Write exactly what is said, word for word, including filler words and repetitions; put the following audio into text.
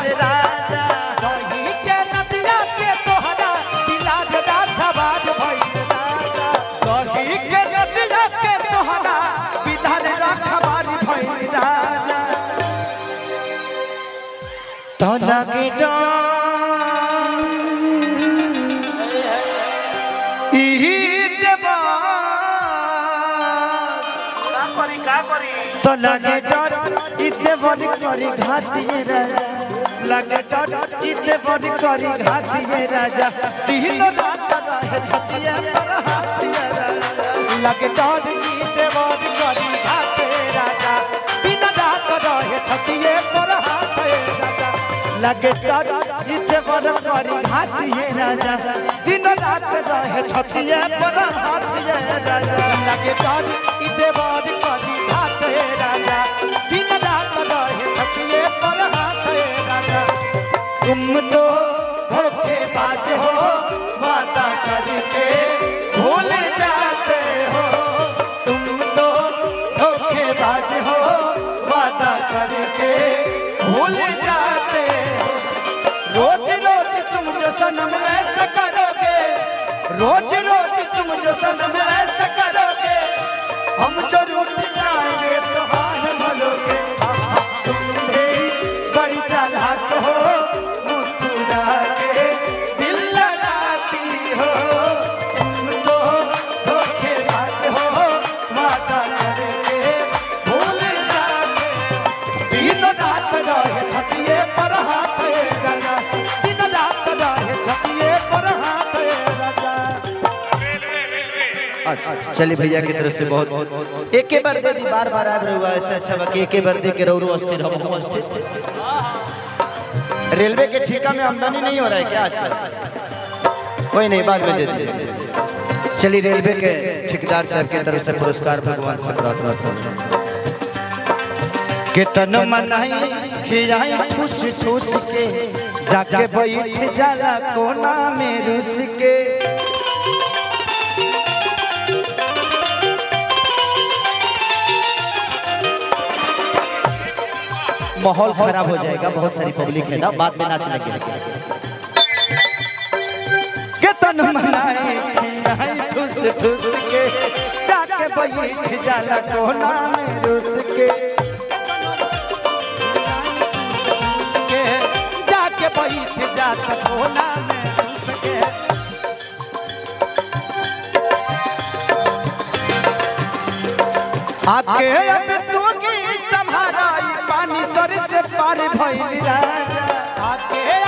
भइल राजा दही के नदिया के तोहरा बिलाज राघवार भइल राजा दही के नदिया के तोहरा बिलाज राघवार भइल राजा तो लगे तो लगे डर इतने बड़ी करी घातिए राजा लगे डर इतने बड़ी करी घातिए राजा तीन रात रहे छतिया पर हाथिए राजा लगे डर इतने बड़ी करी घाते राजा बिना रात रहे छतिए पर हाथे राजा लगे डर इतने बड़ी करी घातिए राजा तीन रात रहे छतिया पर हाथिए राजा लगे डर इतने बड़ी करी घाते राजा बिना रात रहे छतिए पर हाथे राजा तुम तो धोखेबाज हो वादा करके भूल जाते हो तुम तो धोखेबाज हो वादा करके भूल जाते हो रोज रोज तुम जो सनम ऐसा करोगे रोज रोज तुम जो सनम ऐसा करोगे हम जो रूठ जाएंगे तो हाथ भलोगे तुम भी बड़ी चालाक हो मुस्कुरा के दिल लगाती हो तुम तो धोखेबाज हो वादा करके भूल जाते दिन रात रहे छतिए पर हाथे राजा दिन रात रहे छतिए पर हाथे राजा अच्छा चलिए भैया की तरफ से बहुत बहुत एक बार दे दी बार बार आग रहा ऐसे अच्छा बाकी एक बार दे के रौरू अस्थिर हम अस्थिर रेलवे के ठेका में आमदनी नहीं हो रहा है क्या आजकल कोई नहीं बाद में दे दे चलिए रेलवे के ठेकेदार साहब की तरफ से पुरस्कार भगवान से प्रार्थना के तन मनाई खियाई ठूस ठूस के जाके बैठ जाला कोना में रुस के माहौल खराब हो जाएगा बहुत सारी पब्लिक है ना बाद में नाच लगे के तन मनाई खियाई ठूस ठूस के जाके बैठ जाला कोना में रुस के जाके बैठ जात कोना में घुस के आके अब तू की संभाराई पानी सर से पार भइल राजा आके